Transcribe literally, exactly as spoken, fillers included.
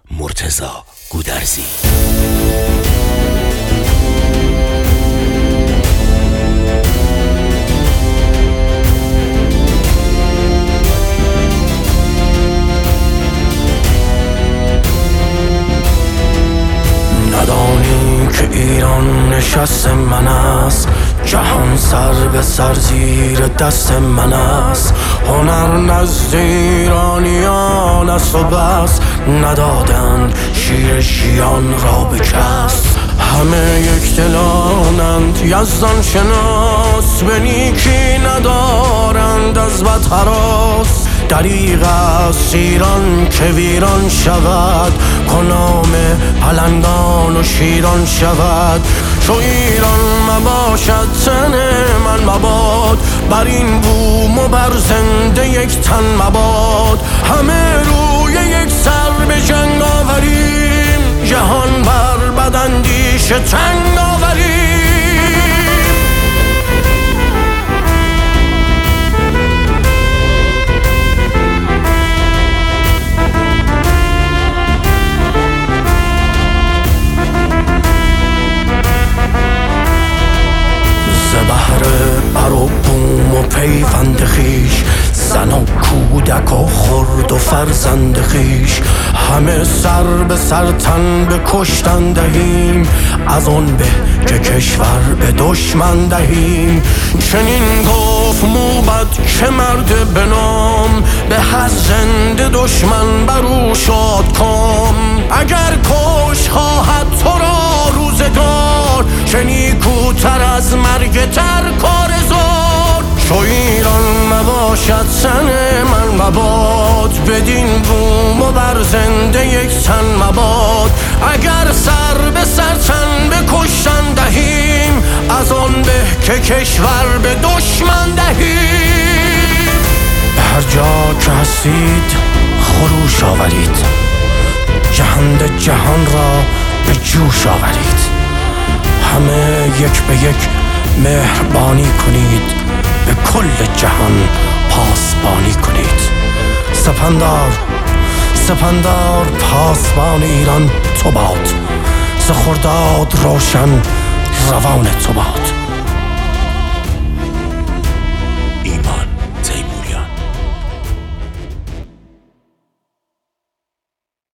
مرتضی گودرزی. ندانی که ایران نشست من است، جهان سر به سر زیر دست من است. هنر نزد ایرانیان است و بس، ندادند شیر ژیان را به کس. همه یک دلانند یزدان شناس، به نیکی ندارند از بد هراس. دریغ است ایران که ویران شود، کنام پلنگان و شیران شود. چو ایران مباشد تن من مباد، بر این بوم و بر زنده یک تن مباد. همه روی یک سر به جنگ آوریم، جهان بر بداندیش تنگ آوریم. بحر بر و بوم و پیوند خیش، زن و کودک و خرد و فرزند خیش. همه سر به سر تن به کشتن دهیم، از آن به که کشور به دشمن دهیم. چنین گفت موبد که مرد به نام، به از زنده دشمن بر او شاد کام. اگر کش خواهد تو را روزگار، چه نیکوتر از مرگ تر کار زار. چو ایران مباشد تن من مباد، بدین بوم و بر زنده یک تن مباد. اگر سر به سر تن به کشتن دهیم، از آن به که کشور به دشمن دهیم. به هر جا که هستید خروش آورید، جهان جهان را به جوش آورید. همه یک به یک مهربانی کنید، به کل جهان پاسبانی کنید. سپندار سپندار پاسبان ایران تو باد، ز خرداد روشن روان تو باد.